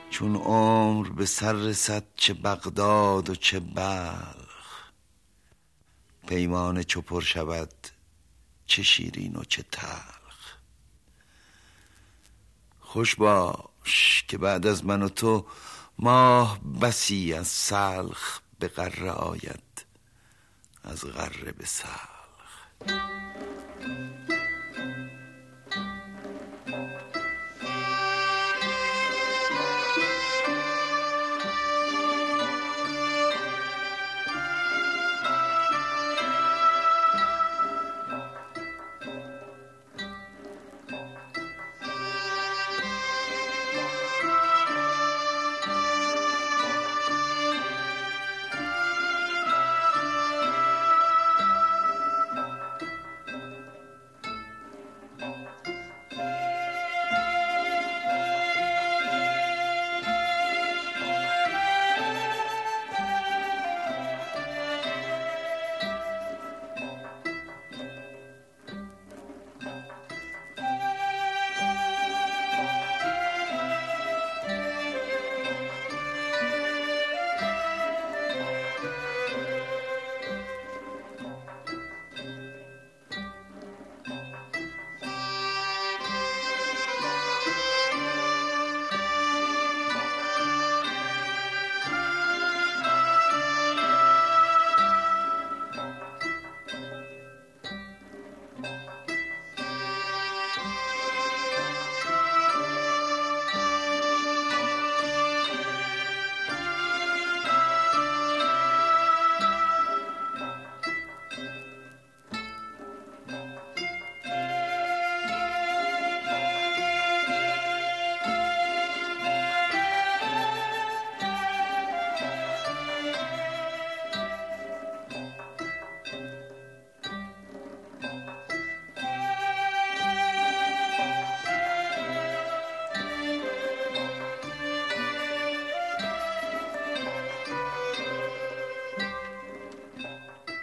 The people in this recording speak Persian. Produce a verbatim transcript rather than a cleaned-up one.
چون عمر به سر رسد چه بغداد و چه بلخ، پیمانه چو پر شود چه شیرین و چه تلخ. خوش باش که بعد از من و تو ماه بسی از سلخ به غره آید از غره به سلخ.